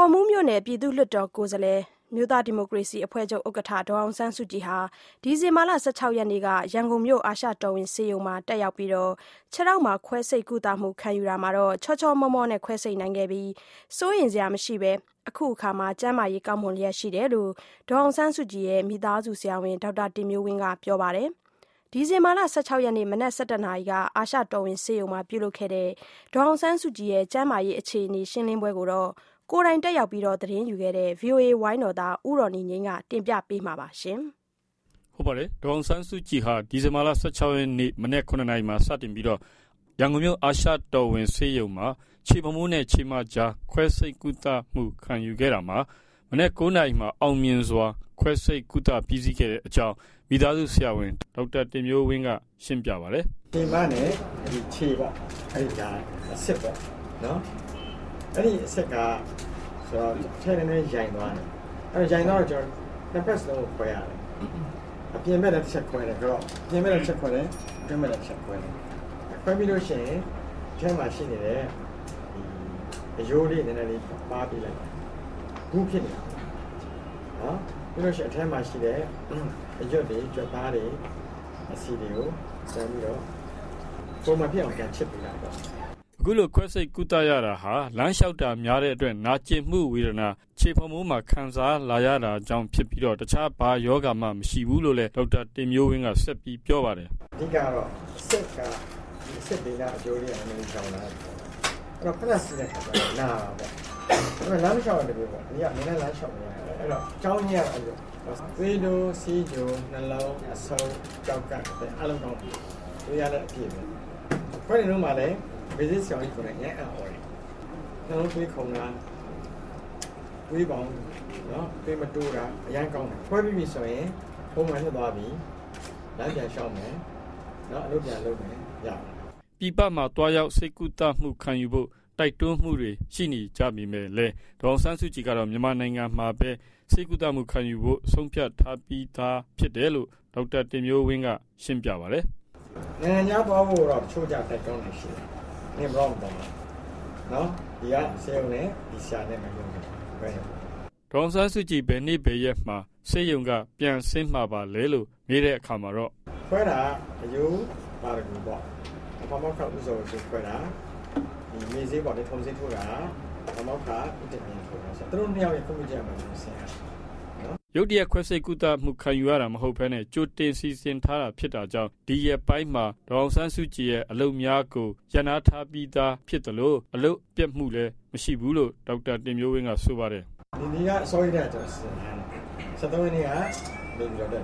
ကော်မှုမြို့နယ်ပြည်သူ့လွှတ်တော်ကိုယ်စားလှယ်မြို့သားဒီမိုကရေစီအဖွဲ့ချုပ်ဥက္ကဋ္ဌဒေါ်အောင်ဆန်းစုကြည်ဟာဒီဇင်ဘာလ16ရက်နေ့ကရန်ကုန်မြို့အာရှတော်ဝင်ဆေးရုံမှာတက်ရောက်ပြီးခြေထောက်မှာခွဲစိတ်ကုသမှုခံယူတာမှာချောချောမောမောနဲ့ခွဲစိတ်နိုင်ခဲ့ပြီးစိုးရိမ်စရာမရှိဘဲအခုအခါကျန်းမာရေးကောင်းမွန်လျက်ရှိတယ်လို့ဒေါ်အောင်ဆန်းစုကြည်ရဲ့မိသားစုဆရာဝန်ဒေါက်တာတင်မျိုးဝင်းကပြောပါတယ်။ဒီဇင်ဘာလ16ရက်နေ့မနက်7:00နာရီကအာရှတော်ဝင်ဆေးရုံမှာပြုလုပ်ခဲ့တဲ့ဒေါ်အောင်ဆန်းစုကြည်ရဲ့ကျန်းမာရေးအခြေအနေရှင်းလင်းပွဲကိုကိုယ်တိုင်တက်ရောက်ပြီးသတင်းယူခဲ့တဲ့ VOA ဝိုင်းတော်သားဦးရော်နီငိမ့်ကတင်ပြပေးမှာပါရှင်။ဟုတ်ပါတယ်ဒေါ်အောင်ဆန်းစုကြည်ဟာဒီဇင်ဘာလ16ရက်နေ့မနက်9:00နာရီမှာစတင်ပြီးရန်ကုန်မြို့အာရှတော်ဝင်ဆေးရုံမှာခြေပမိုးနဲ့ခြေမကြားခွဲစိတ်ကုသမှုခံယူခဲ့တာမှာမနက်9:00နာရီမှာအောင်မြင်စွာခွဲစိတ်ကုသပြီးစီးခဲ့တဲ့အကြောင်းမိသားစုဆရာဝန်ဒေါက်တာတင်မျိုးဝင်းကရှင်းပြပါတယ်။ဒီမှာနဲ့ဒီခြေပေါ့အဲ့ဒီကအစစ်ပေါ့နော်အဲ့ဒီအဆက်ကဆိုတော့ထဲနဲ့ရိုင်သွားတယ်အဲ့တော့ရိုင်သွားတော့ကျွန်တော်နှစ်ဖက်စလုံးကိုခွဲရတယ်အပြင်ဘက်လည်းတစ်ချက်ခွဲတယ်ကြောတော့အပြင်ဘက်လည်းတစ်ချက်ခွဲတယ်အတွင်းဘက်လည်းတစ်ချက်ခွဲတယ်ခွဲပြီးလို့ရှိရင်ထဲမှာရှိနေတဲ့ဒီအယိုးလေးနည်းနည်းလေးပါပေးလိုက်ဘူးဖြစ်နေတာနော်ပြီးလို့ရှိရင်အထဲမှာရှိတဲ့အရွက်တွေကြွက်သားတွေအစီတွေကိုဆမ်းပြီးတော့ပုံမှန်ဖြစ်အောင်ကန်ချစ်ပေးလိုက်တော့အခုလိုခွဲစိတ်ကုသရတာဟာလမ်းလျှောက်တာများတဲ့အတွက်နာကျင်မှုဝေဒနာခြေဖမိုးမှာခံစားလာရတာကြောင့်ဖြစ်ပြီးတခြားဘာယောဂမှမရှိဘူးလို့လည်းဒေါက်တာတင်မျိုးဝင်းကဆက်ပြီးပြောပါတယ်အဓိကတော့စစ်ဒေတာအကျိုးလေးအမှန်ကြီးကြောင်းလာတယ်အဲ့တော့ဖက်စီတဲ့ခါကျတော့နာပါပေါ့အဲ့တော့လမ်းလျှောက်ရတယ်ပြောပေါ့ဒီကနည်းနည်းလမ်းလျှောက်နေရတယ်အဲ့တော့ကြောင်းကြီးရအဲ့လိုသွေးတိုးစီးကြိုနှလုံးအဆုံးကြောက်ကအဲ့လိုကောင်းပြီသွေးရတဲ့အပြည့်ပဲခွဲနေတော့မှလည်းဘေးစစ်ဆောင်ကြီးကိုလည်းညံ့အော်တယ်နှလုံးသွေးခုန်တာသွေးပေါင်းနော်သွေးမတိုးတာအရန်ကောင်းတယ်ခွဲပြီးပြီဆိုရင်ပုံမှန်ဖြစ်သွားပြီလမ်းပြန်ရှောက်မယ်နော်အလုပ်ပြန်လုပ်မယ်ရတယ်ပြပမှာတွားရောက်စိတ်ကူးတမှုခံယူဖို့တိုက်တွန်းမှုတွေရှိနေကြပြီမဲ့လေဒေါ်ဆန်းစုကြည်ကတော့မြန်မာနိုင်ငံမှာပဲစိတ်ကူးတမှုခံယူဖို့ဆုံးဖြတ်ထားပြီးသားဖြစ်တယ်လို့ဒေါက်တာတင်မျိုးဝင်းကရှင်းပြပါတယ်နိုင်ငံခြားသွားဖို့တော့ချိုးကြတိုက်တွန်းနေရှိတယ်နေဘရောင်းတော့နော်ဒီကဆေးရုံနဲ့ဒီရှာနဲ့မယုံဘူးပဲဒေါ်ဆန်းစုကြည်ဘယ်နေ့ဘယ်ရက်မှာဆေးရုံကပြန်ဆင်းမှာပါလဲလို့မေးတဲ့အခါမှာတော့ခွဲတာအယူပါရကူပေါ့အဖေမောက်ခဥစ္စာကိုခွဲတာဒီမေးစေးပေါ့ဒီထုံစေးထိုးတာအမောက်ခဥတ္တမြင်ထိုးတာဆိုတော့သူတို့နှစ်ယောက်ရဲ့ကွန်ပျူတာမှာဆင်းရတယ်ရုတ်တရက်ခွဲစိတ်ကုသမှုခံယူရတာမဟုတ်ဘဲနဲ့ကြိုတင်စီစဉ်ထားတာဖြစ်တာကြောင့်ဒီရက်ပိုင်းမှာဒေါ်အောင်ဆန်းစုကြည်ရဲ့အလုပ်များကိုရန်နာထားပြီးသားဖြစ်တယ်လို့အလုပ်ပြတ်မှုလည်းမရှိဘူးလို့ဒေါက်တာတင်မျိုးဝင်းကဆိုပါတယ်ဒီနေ့ကအစောရတဲ့ကျွန်တော်စဉ်းစားတယ်73ရက်နေ့ကနေပြီးတော့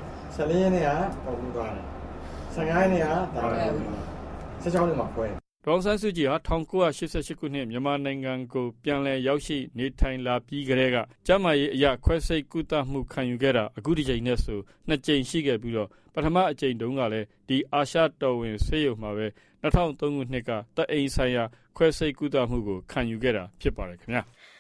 14ရက်နေ့ကပုံမှုသွားတယ်15ရက်နေ့ကဒါပဲ16ရက်မှာခွဲဒေါ်ဆန်းစုကြည်ဟာ1988ခုနှစ်မြန်မာနိုင်ငံကိုပြန်လည်ရောက်ရှိနေထိုင်လာပြီးကတည်းကကျန်းမာရေးအရာခွဲစိတ်ကုသမှုခံယူခဲ့တာအခုဒီချိန်နဲ့ဆို2ကြိမ်ရှိခဲ့ပြီးပထမအကြိမ်တုန်းကလည်းဒီအာရှတော်ဝင်ဆေးရုံမှာပဲ2003ခုနှစ်ကတအိမ်ဆိုင်ရာခွဲစိတ်ကုသမှုကိုခံယူခဲ့တာဖြစ်ပါတယ်ခင်ဗျာ